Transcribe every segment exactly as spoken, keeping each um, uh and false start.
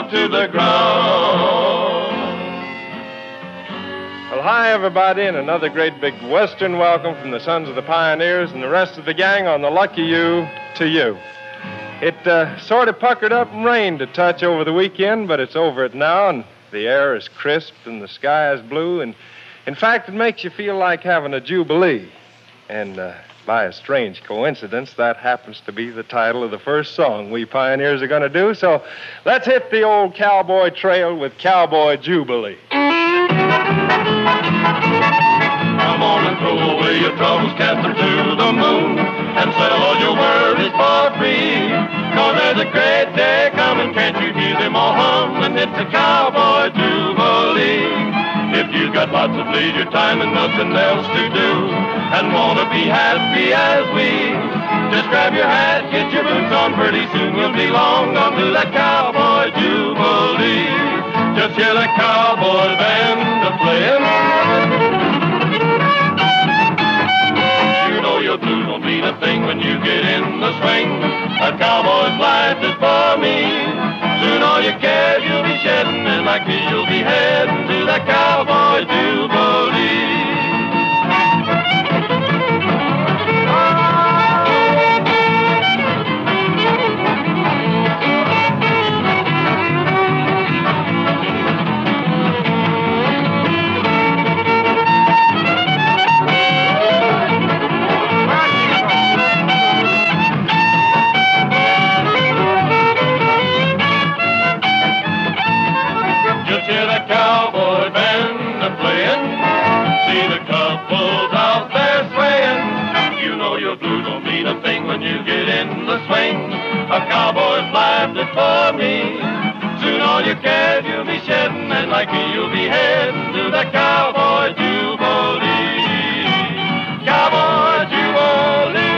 fall to the ground. Well, hi, everybody, and another great big Western welcome from the Sons of the Pioneers and the rest of the gang on the Lucky You to you. It uh, sort of puckered up and rained a touch over the weekend, but it's over it now, and the air is crisp and the sky is blue, and in fact, it makes you feel like having a jubilee. And uh, by a strange coincidence, that happens to be the title of the first song we pioneers are going to do, so let's hit the old cowboy trail with Cowboy Jubilee. Come on and throw away your troubles, cast them to the moon, and sell all your worries for free. Cause there's a great day coming, can't you hear them all hum? And it's a Cowboy Jubilee. If you've got lots of leisure time and nothing else to do, and want to be happy as we, just grab your hat, get your boots on, pretty soon we'll be long gone to that Cowboy Jubilee. Just hear that cowboy band a-playing. You know your blues won't mean a thing when you get in the swing. A cowboy's life is for me. Soon all your cares you'll be shedding, and like me you'll be heading to that Cowboy Jubilee. A cowboy's life is for me. Soon all your cares you'll be shedding, and like me you'll be heading to the Cowboy Jubilee. Cowboy Jubilee.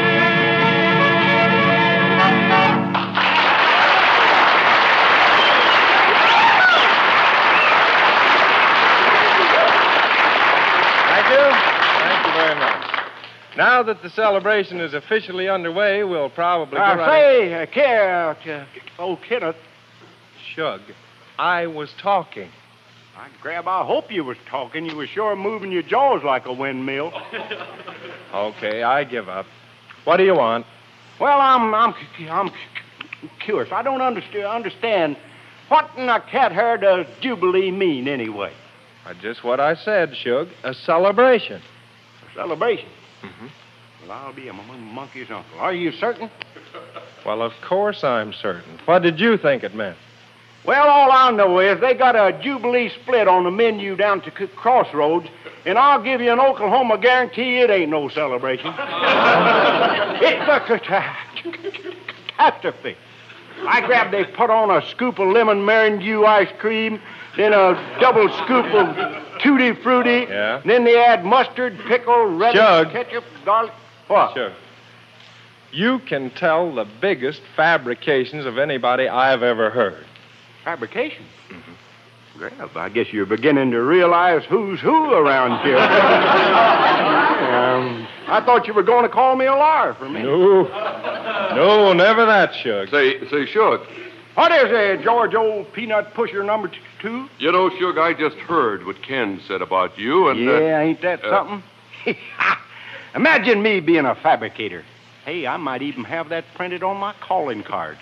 Thank you. Thank you very much. Now that the celebration is officially underway, we'll probably... Uh, go say, uh, care, uh, old Kenneth. Shug, I was talking. I grab, I hope you was talking. You was sure moving your jaws like a windmill. Okay, I give up. What do you want? Well, I'm, I'm, I'm curious. I don't understand, understand what in a cat hair does Jubilee mean anyway? Uh, just what I said, Shug. A celebration. A celebration? Mm-hmm. Well, I'll be a monkey's uncle. Are you certain? Well, of course I'm certain. What did you think it meant? Well, all I know is they got a Jubilee split on the menu down to Crossroads, and I'll give you an Oklahoma guarantee it ain't no celebration. It's a catastrophe. I grabbed, they put on a scoop of lemon Mountain Dew ice cream, then a double scoop of Tutti Frutti. Yeah? Then they add mustard, pickle, radish, Shug. ketchup, garlic. What? Sure. You can tell the biggest fabrications of anybody I've ever heard. Fabrication? Mm-hmm. Well, I guess you're beginning to realize who's who around here. um, I thought you were going to call me a liar for me. No. No, never that, Shug. Say, say, Shug. What is it, George, old peanut pusher number t- two? You know, Shug, I just heard what Ken said about you, and... Yeah, uh, ain't that uh, something? Imagine me being a fabricator. Hey, I might even have that printed on my calling card.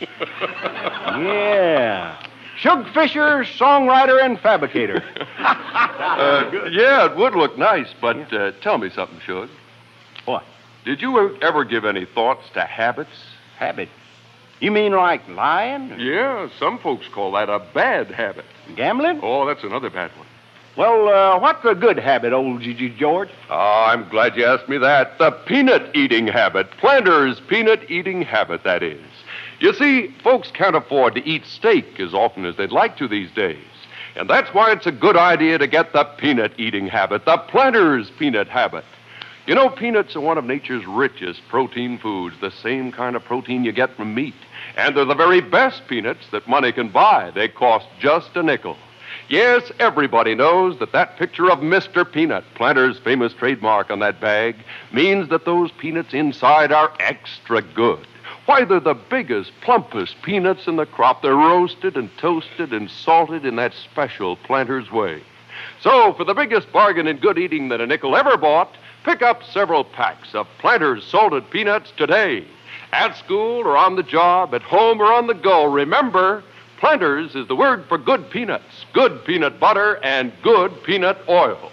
Yeah. Shug Fisher, songwriter and fabricator. uh, yeah, it would look nice, but uh, tell me something, Shug. What? Did you ever give any thoughts to habits? Habit? You mean like lying? Yeah, some folks call that a bad habit. Gambling? Oh, that's another bad one. Well, uh, what's a good habit, old G G George? Oh, I'm glad you asked me that. The peanut-eating habit. Planter's peanut-eating habit, that is. You see, folks can't afford to eat steak as often as they'd like to these days. And that's why it's a good idea to get the peanut-eating habit, the Planter's peanut habit. You know, peanuts are one of nature's richest protein foods, the same kind of protein you get from meat. And they're the very best peanuts that money can buy. They cost just a nickel. Yes, everybody knows that that picture of Mister Peanut, Planter's famous trademark on that bag, means that those peanuts inside are extra good. Why, they're the biggest, plumpest peanuts in the crop. They're roasted and toasted and salted in that special Planters way. So, for the biggest bargain in good eating that a nickel ever bought, pick up several packs of Planters salted peanuts today. At school or on the job, at home or on the go, remember, Planters is the word for good peanuts, good peanut butter, and good peanut oil.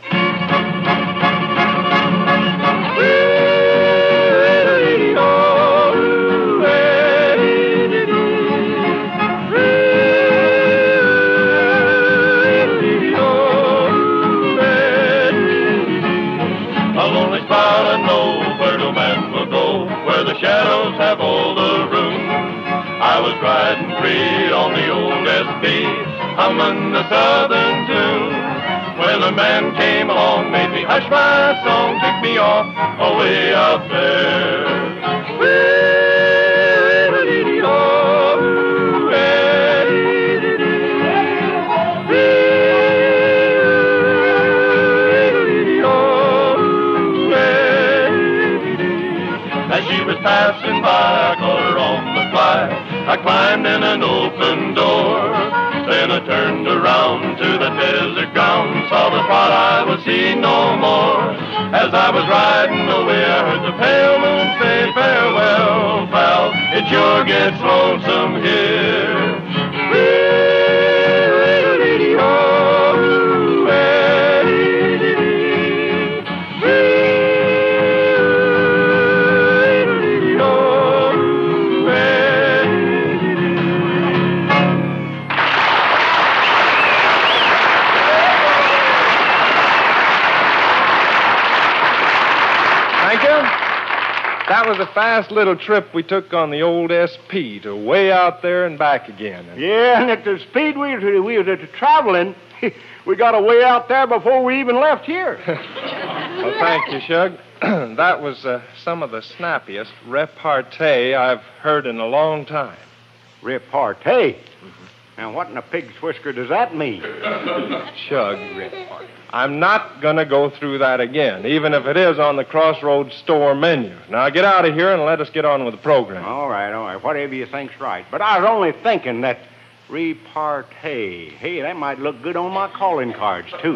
Shadows have all the room. I was riding free on the old S P, humming the southern tune, when a man came along, made me hush my song, took me off away out there. Passing by, I caught her on the fly. I climbed in an open door. Then I turned around to the desert ground, saw the spot I would see no more. As I was riding away, I heard the pale moon say, farewell, pal, it sure gets lonesome here. That was a fast little trip we took on the old S P to way out there and back again. Yeah, and at the speed we were, we were traveling, we got away out there before we even left here. Well, thank you, Shug. That was uh, some of the snappiest repartee I've heard in a long time. Repartee? Mm-hmm. Now, what in a pig's whisker does that mean? Shug, I'm not going to go through that again, even if it is on the Crossroads store menu. Now, get out of here and let us get on with the program. All right, all right. Whatever you think's right. But I was only thinking that repartee. Hey, that might look good on my calling cards, too.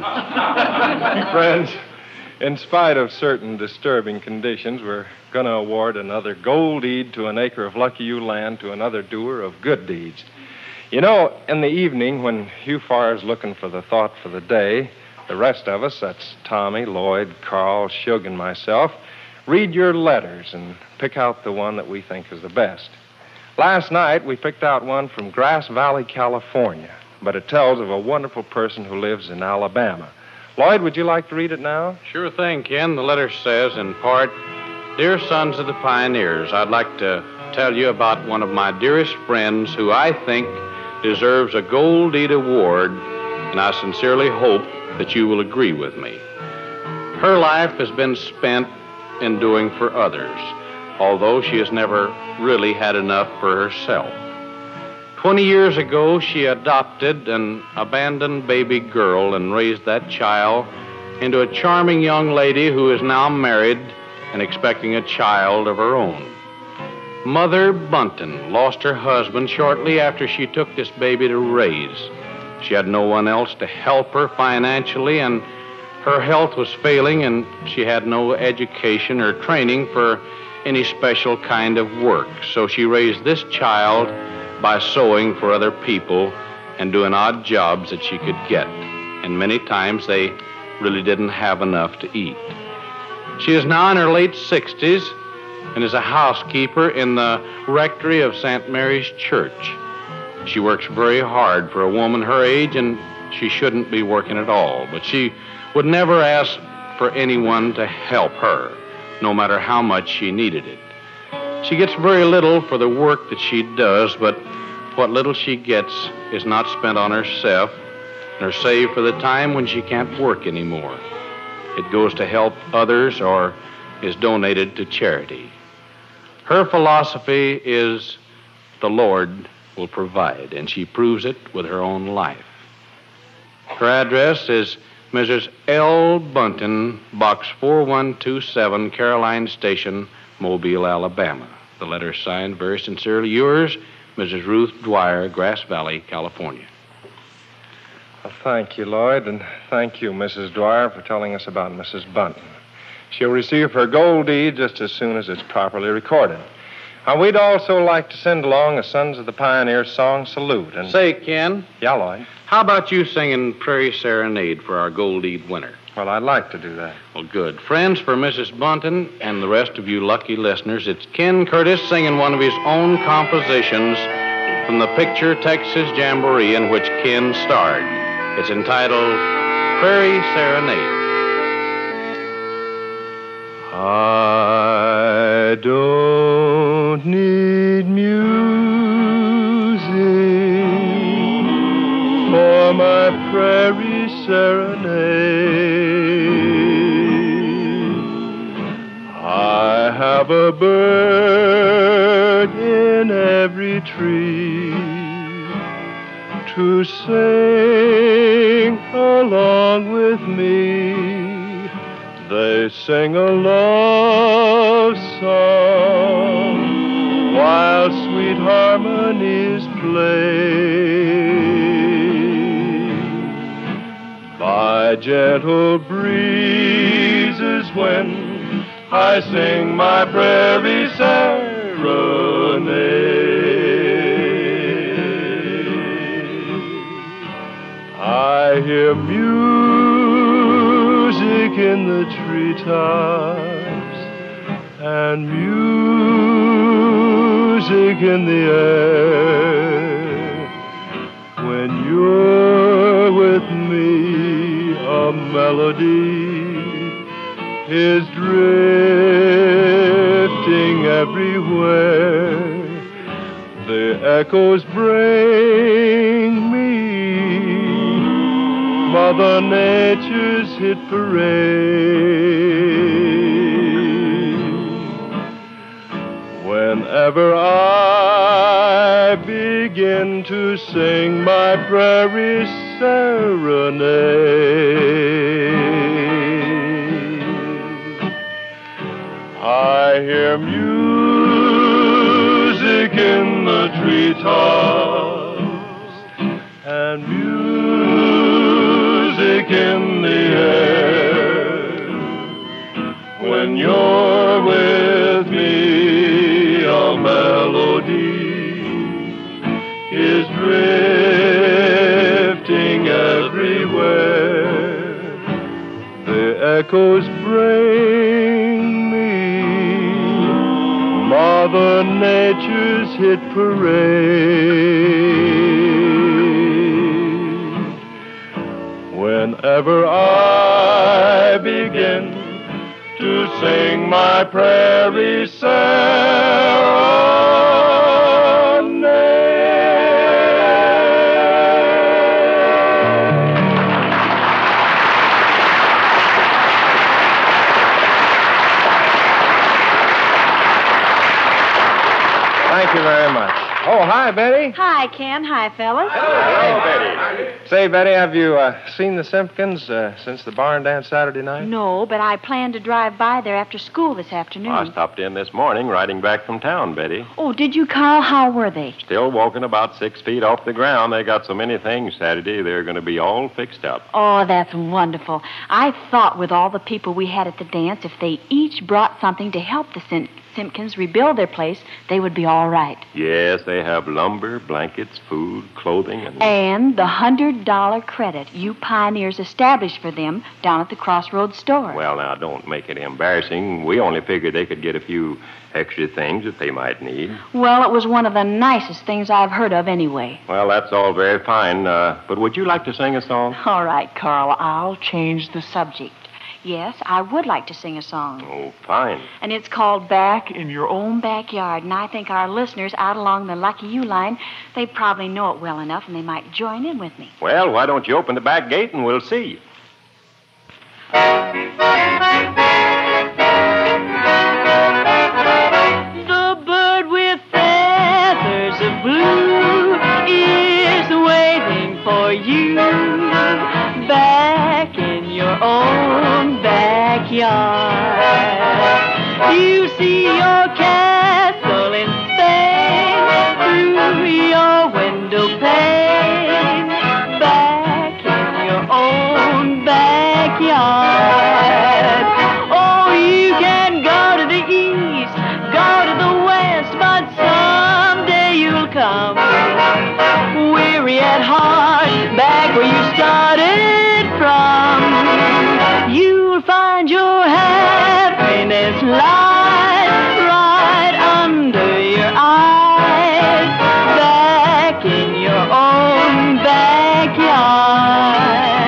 Friends, in spite of certain disturbing conditions, we're going to award another gold deed to an acre of Lucky You land to another doer of good deeds. You know, in the evening, when Hugh Farr's looking for the thought for the day, the rest of us, that's Tommy, Lloyd, Carl, Shug, and myself, read your letters and pick out the one that we think is the best. Last night, we picked out one from Grass Valley, California, but it tells of a wonderful person who lives in Alabama. Lloyd, would you like to read it now? Sure thing, Ken. The letter says, in part, Dear Sons of the Pioneers, I'd like to tell you about one of my dearest friends who I think deserves a Gold Deed Award, and I sincerely hope that you will agree with me. Her life has been spent in doing for others, although she has never really had enough for herself. Twenty years ago, she adopted an abandoned baby girl and raised that child into a charming young lady who is now married and expecting a child of her own. Mother Bunton lost her husband shortly after she took this baby to raise. She had no one else to help her financially, and her health was failing, and she had no education or training for any special kind of work. So she raised this child by sewing for other people and doing odd jobs that she could get. And many times they really didn't have enough to eat. She is now in her late sixties and is a housekeeper in the rectory of Saint Mary's Church. She works very hard for a woman her age, and she shouldn't be working at all. But she would never ask for anyone to help her, no matter how much she needed it. She gets very little for the work that she does, but what little she gets is not spent on herself, nor saved for the time when she can't work anymore. It goes to help others or is donated to charity. Her philosophy is the Lord will provide, and she proves it with her own life. Her address is Missus L. Bunton, Box four one two seven, Caroline Station, Mobile, Alabama. The letter is signed, very sincerely yours, Missus Ruth Dwyer, Grass Valley, California. Well, thank you, Lloyd, and thank you, Missus Dwyer, for telling us about Missus Bunton. She'll receive her gold deed just as soon as it's properly recorded. Now, we'd also like to send along a Sons of the Pioneer song salute. And Say, Ken, yeah, Lloyd. how about you singing Prairie Serenade for our gold deed winner? Well, I'd like to do that. Well, good. Friends, for Missus Bunton and the rest of you lucky listeners, it's Ken Curtis singing one of his own compositions from the picture Texas Jamboree in which Ken starred. It's entitled Prairie Serenade. I don't need music for my prairie serenade. I have a bird in every tree to sing along with me. They sing a love song while sweet harmonies play. By gentle breezes when I sing my prairie serenade. I hear music in the treetops and music in the air. When you're with me, a melody is drifting everywhere. The echoes bring me Mother Nature's hit parade. Whenever I begin to sing my prairie serenade, I hear music in the treetops and music in the air. When you're with me, a melody is drifting everywhere. The echoes bring me Mother Nature's hit parade. Whenever I begin to sing my prairie Thank you very much. Oh, hi, Betty. Hi, Ken. Hi, fellas. Hello, Betty. Say, Betty, have you uh, seen the Simpkins uh, since the barn dance Saturday night? No, but I plan to drive by there after school this afternoon. I stopped in this morning riding back from town, Betty. Oh, did you, Carl? How were they? Still walking about six feet off the ground. They got so many things Saturday, they're going to be all fixed up. Oh, that's wonderful. I thought with all the people we had at the dance, if they each brought something to help the Sim- Simpkins rebuild their place, they would be all right. Yes, they have lumber, blankets, food, clothing, and... And the one hundred dollars credit you pioneers established for them down at the Crossroads store. Well, now, don't make it embarrassing. We only figured they could get a few extra things that they might need. Well, it was one of the nicest things I've heard of anyway. Well, that's all very fine. Uh, but would you like to sing a song? All right, Carl, I'll change the subject. Yes, I would like to sing a song. Oh, fine. And it's called Back in Your Own Backyard. And I think our listeners out along the Lucky You line, they probably know it well enough, and they might join in with me. Well, why don't you open the back gate and we'll see. The bird with feathers of blue is waiting for you back in your own backyard. You see your castle come. Weary at heart, back where you started from. You'll find your happiness lies right under your eyes, back in your own backyard.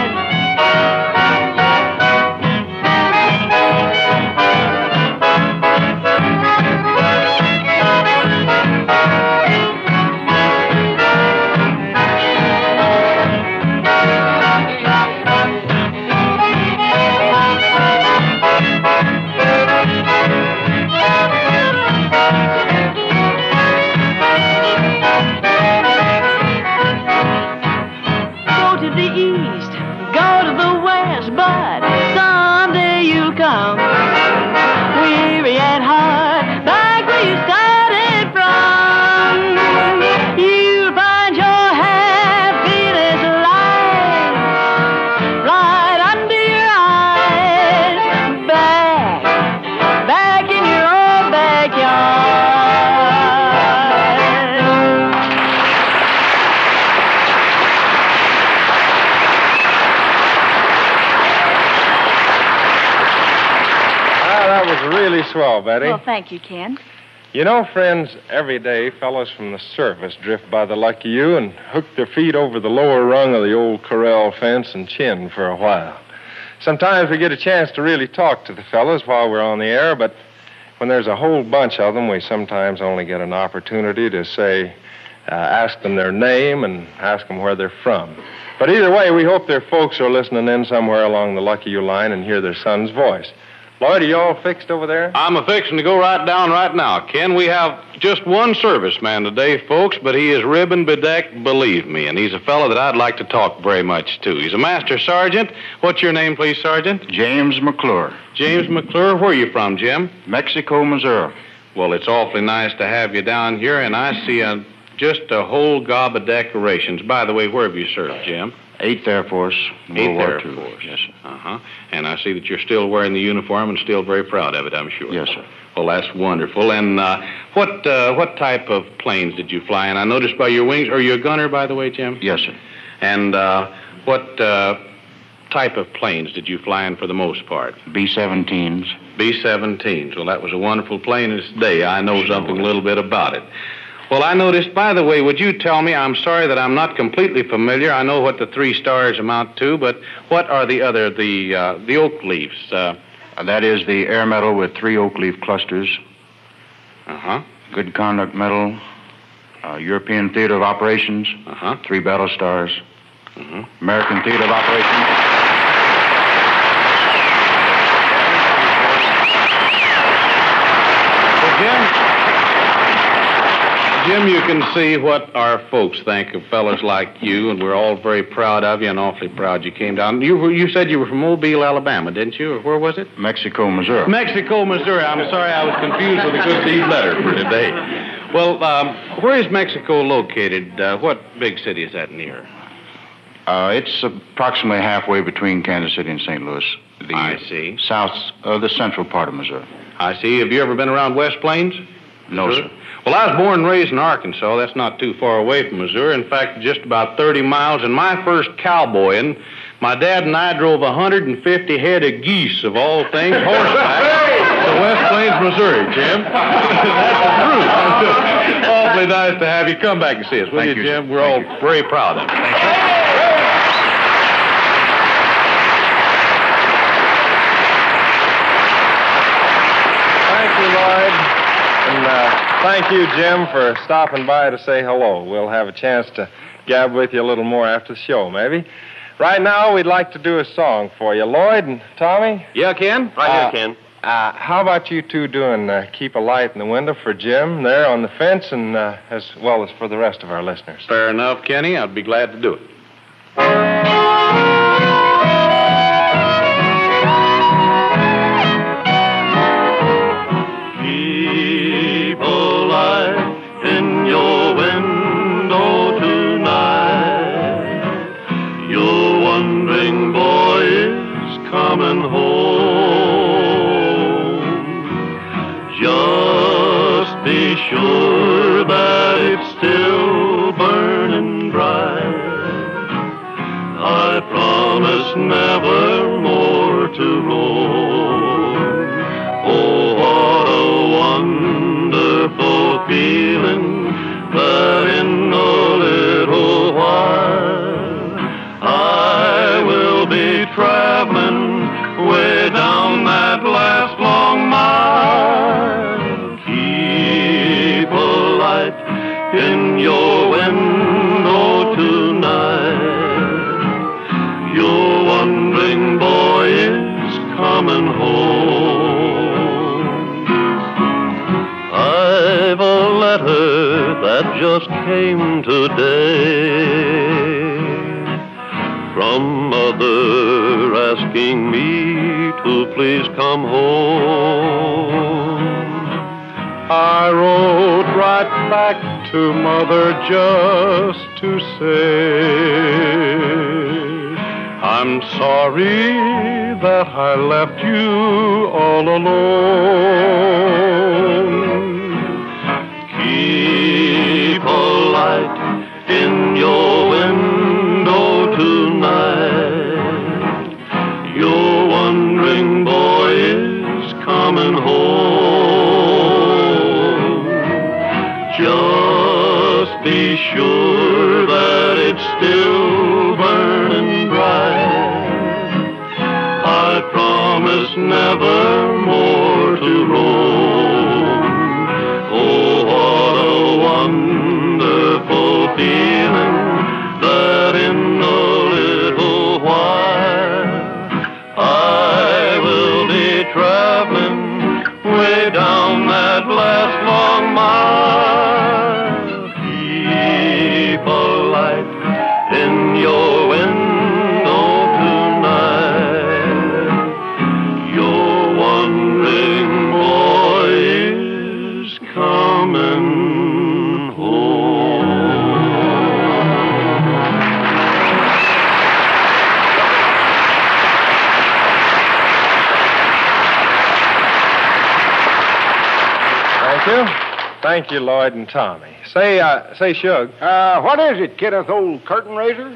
Swell, Betty. Well, thank you, Ken. You know, friends, every day fellows from the service drift by the Lucky U and hook their feet over the lower rung of the old corral fence and chin for a while. Sometimes we get a chance to really talk to the fellows while we're on the air, but when there's a whole bunch of them, we sometimes only get an opportunity to say, uh, ask them their name and ask them where they're from. But either way, we hope their folks are listening in somewhere along the Lucky U line and hear their son's voice. Lloyd, are you all fixed over there? I'm a-fixing to go right down right now. Ken, we have just one serviceman today, folks, but he is ribbon bedecked, believe me, and he's a fellow that I'd like to talk very much to. He's a master sergeant. What's your name, please, Sergeant? James McClure. James McClure. Where are you from, Jim? Mexico, Missouri. Well, it's awfully nice to have you down here, and I see a, just a whole gob of decorations. By the way, where have you served, Jim? Eighth Air Force, World Eighth Air War Two. Force. Yes, sir. Uh-huh. And I see that you're still wearing the uniform and still very proud of it, I'm sure. Yes, sir. Well, that's wonderful. And uh, what uh, what type of planes did you fly? And I noticed by your wings, are you a gunner, by the way, Jim? Yes, sir. And uh, what uh, type of planes did you fly in for the most part? B seventeens. B seventeens. Well, that was a wonderful plane this day. I know something a little bit about it. Well, I noticed, by the way, would you tell me, I'm sorry that I'm not completely familiar. I know what the three stars amount to, but what are the other, the uh, the oak leaves? Uh, uh, that is the Air Medal with three oak leaf clusters. Uh-huh. Good Conduct Medal, uh, European Theater of Operations, uh-huh. three Battle Stars, uh-huh. American Theater of Operations. Jim? Jim, you can see what our folks think of fellas like you, and we're all very proud of you and awfully proud you came down. You were, you said you were from Mobile, Alabama, didn't you? Or where was it? Mexico, Missouri. Mexico, Missouri. I'm sorry I was confused with a good deed letter for today. Well, um, where is Mexico located? Uh, what big city is that near? Uh, it's approximately halfway between Kansas City and Saint Louis. The I see. South, uh, the central part of Missouri. I see. Have you ever been around West Plains? No, Missouri? sir. Well, I was born and raised in Arkansas. That's not too far away from Missouri. In fact, just about thirty miles. And my first cowboying, my dad and I drove one hundred fifty head of geese, of all things, horseback, to West Plains, Missouri, Jim. That's the truth. Awfully nice to have you come back and see us, will Thank you, you, Jim? sir. We're Thank all you. very proud of you. Thank you. Thank you, Lloyd. And uh, thank you, Jim, for stopping by to say hello. We'll have a chance to gab with you a little more after the show, maybe. Right now, we'd like to do a song for you. Lloyd and Tommy? Yeah, Ken? Right Uh, here, Ken. Uh, how about you two doing uh, Keep a Light in the Window for Jim there on the fence and uh, as well as for the rest of our listeners? Fair enough, Kenny. I'd be glad to do it. Keep a light in your window tonight. Your wandering boy is coming home. Just be sure that it's still came today from mother asking me to please come home. I wrote right back to mother just to say I'm sorry that I left you all alone. Keep a light in your window tonight. Your wandering boy is coming home. Just be sure that it's still burning bright. I promise never more to roam. Oh, what a wonderful feeling that in a little while I will be traveling way down that last long mile. Keep a light in your window tonight. Your wandering boy is coming home. Thank you. Thank you, Lloyd and Tommy. Say, uh, say, Shug. Uh, what is it, Kenneth, old curtain raiser?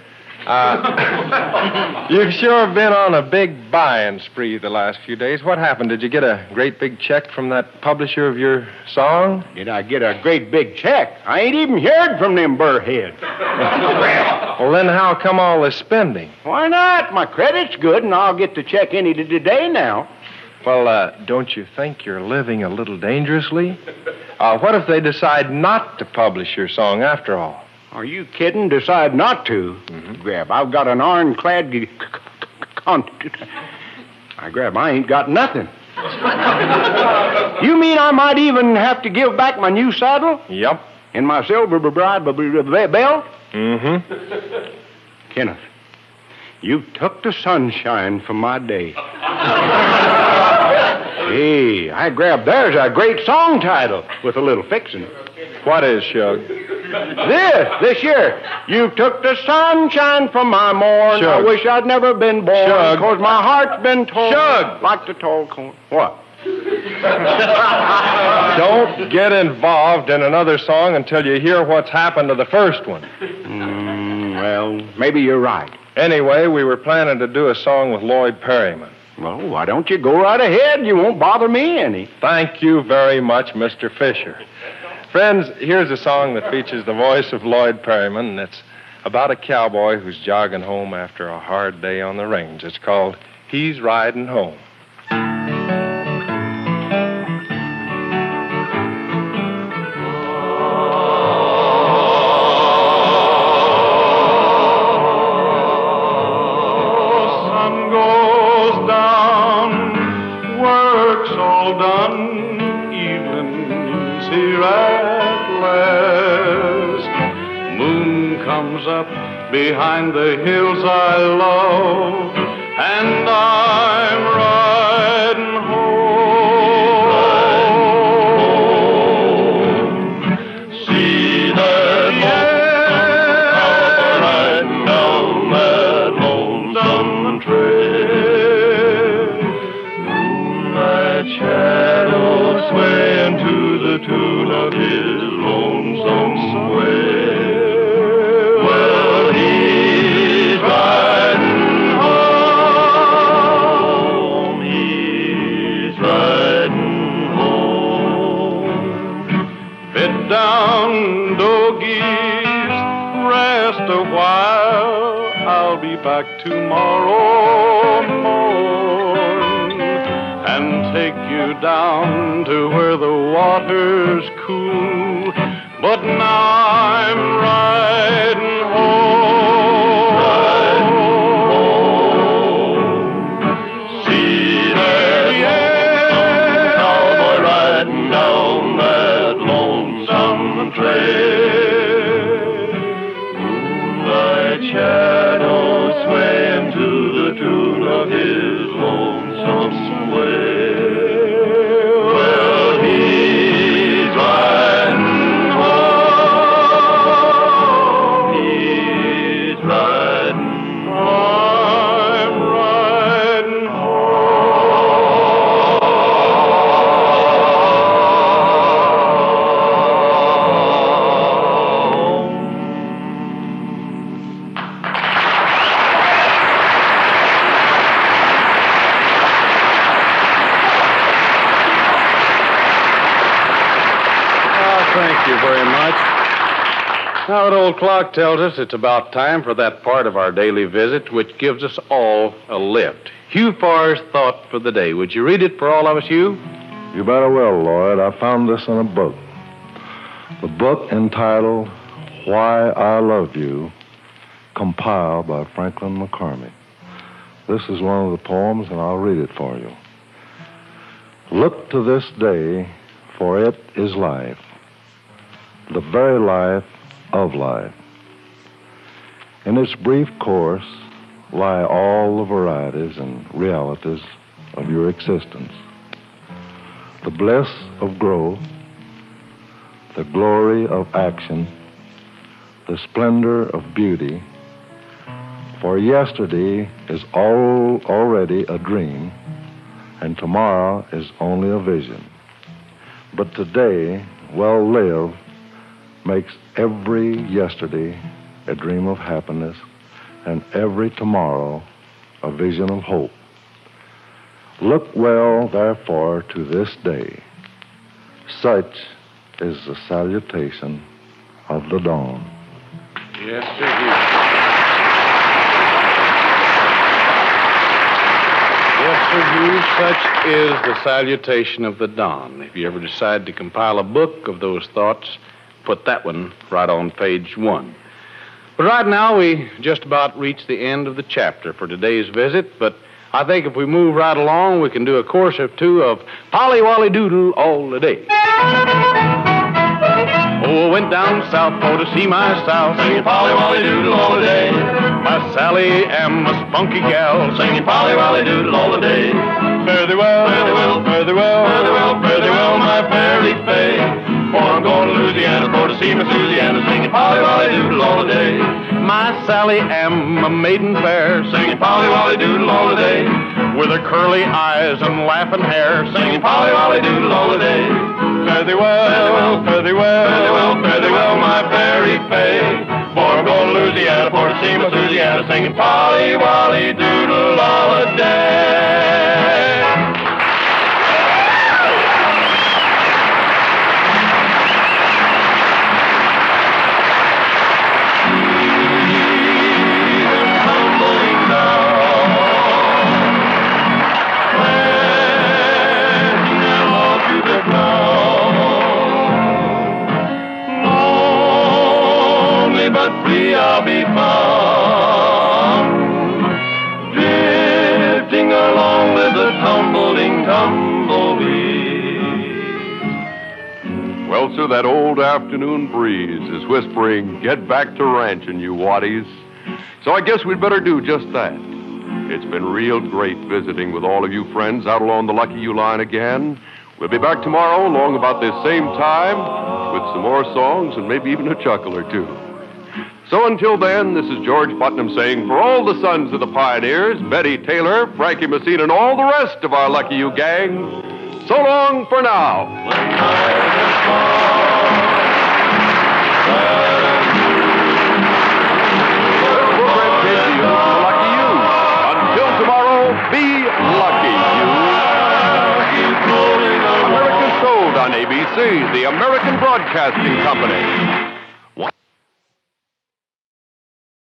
Uh, you've sure been on a big buying spree the last few days. What happened? Did you get a great big check from that publisher of your song? Did I get a great big check? I ain't even heard from them burrheads. Well, then how come all this spending? Why not? My credit's good, and I'll get the check any day now. Well, uh, don't you think you're living a little dangerously? Uh, what if they decide not to publish your song after all? Are you kidding? Decide not to? Mm-hmm. Grab, I've got an ironclad g- con- I grab, I ain't got nothing. You mean I might even have to give back my new saddle? Yep. And my silver bride belt? Mm-hmm. Kenneth, you took the sunshine from my day. Hey, I grabbed, there's a great song title with a little fixing. What is, Shug? This, this year. You took the sunshine from my morn. Shug. I wish I'd never been born. Shug. Cause my heart's been torn. Shug. Like the tall corn. What? Don't get involved in another song until you hear what's happened to the first one. Mm, well, maybe you're right. Anyway, we were planning to do a song with Lloyd Perryman. Well, why don't you go right ahead? You won't bother me any. Thank you very much, Mister Fisher. Friends, here's a song that features the voice of Lloyd Perryman, and it's about a cowboy who's jogging home after a hard day on the range. It's called He's Riding Home. Behind the hills I love, and I'm riding home. See that cowboy riding down that lonesome trail. Moonlight shadows swaying to the tune of his lonesome way. Back tomorrow morn and take you down to where the water's cool. But now I'm riding home. Riding home. See that lonesome cowboy riding down that lonesome trail. Now, that old clock tells us it's about time for that part of our daily visit which gives us all a lift. Hugh Farr's thought for the day. Would you read it for all of us, Hugh? You better will, Lloyd. I found this in a book. The book entitled Why I Love You, compiled by Franklin McCormick. This is one of the poems, and I'll read it for you. Look to this day, for it is life, the very life of life. In its brief course lie all the varieties and realities of your existence. The bliss of growth, the glory of action, the splendor of beauty. For yesterday is all already a dream, and tomorrow is only a vision. But today, well lived, makes every yesterday a dream of happiness, and every tomorrow a vision of hope. Look well, therefore, to this day. Such is the salutation of the dawn. Yes, sir, Hugh. Yes, sir, Hugh. Such is the salutation of the dawn. If you ever decide to compile a book of those thoughts, put that one right on page one. But right now, we just about reached the end of the chapter for today's visit, but I think if we move right along, we can do a course or two of Polly Wolly Doodle all the day. Oh, I went down south for to see my Sal, singing Polly Wolly Doodle all the day. My Sally am a spunky gal, singing Polly Wolly Doodle all the day. Fare thee well, fare thee well, fare thee well, fare thee well, fare thee well, my fairy fay. For I'm going to Louisiana for to see my Susiana, singing Polly Wolly Doodle all the day. My Sally am a maiden fair, singing Polly Wolly Doodle all the day. With her curly eyes and laughing hair, singing Polly Wolly Doodle all the day. Fare thee well, fare thee well, fare thee well, fare thee well, my fairy fay. For I'm going to Louisiana for to see my Susiana, singing Polly Wolly Doodle all the day. Free I'll be found, drifting along with the tumbling tumbleweed. Well, sir, that old afternoon breeze is whispering, get back to ranching, you waddies. So I guess we'd better do just that. It's been real great visiting with all of you friends out along the Lucky You line again. We'll be back tomorrow along about this same time with some more songs and maybe even a chuckle or two. So until then, this is George Putnam saying, for all the sons of the pioneers, Betty Taylor, Frankie Messina, and all the rest of our Lucky You gang, so long for now. Lucky You. Until tomorrow, be lucky, you. America's Sold on A B C, the American Broadcasting Company.